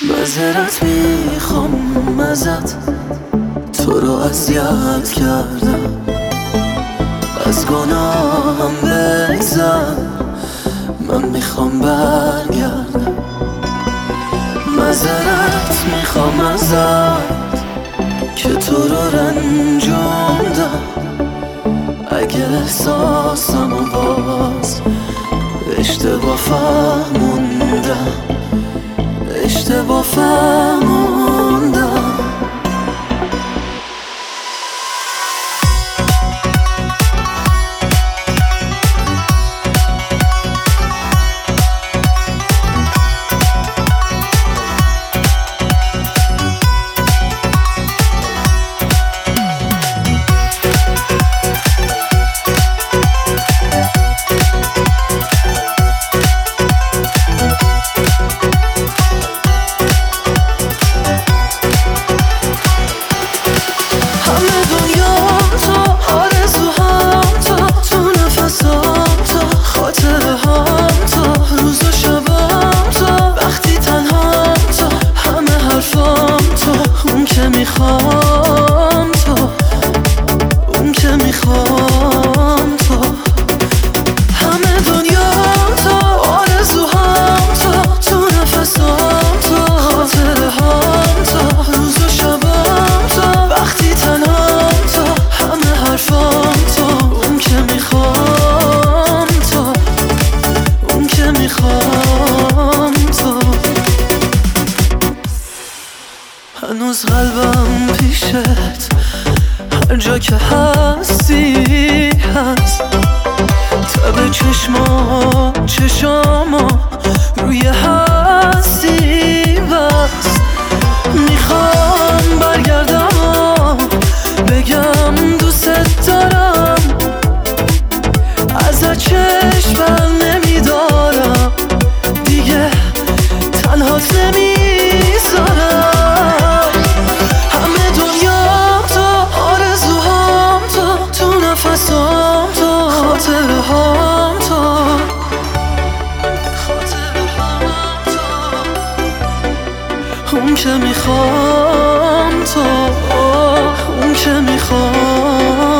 معذرت میخوام ازت، تو رو اذیت کردم، از گناهم بگذر، من میخوام برگردم. معذرت میخوام ازت که تو رو رنجوندم، اگه احساسم و باز اشتباه فهموندم، اشتباه فهموندم. هنوز قلبم پیشت، هر جا که هستی هست، تب چشما روی هستی بست. میخوام برگردم و بگم دوست دارم، ازت چشم بر نمیدارم، دیگه تنهات نمیذارم. اون که میخوام تو، اون که میخوام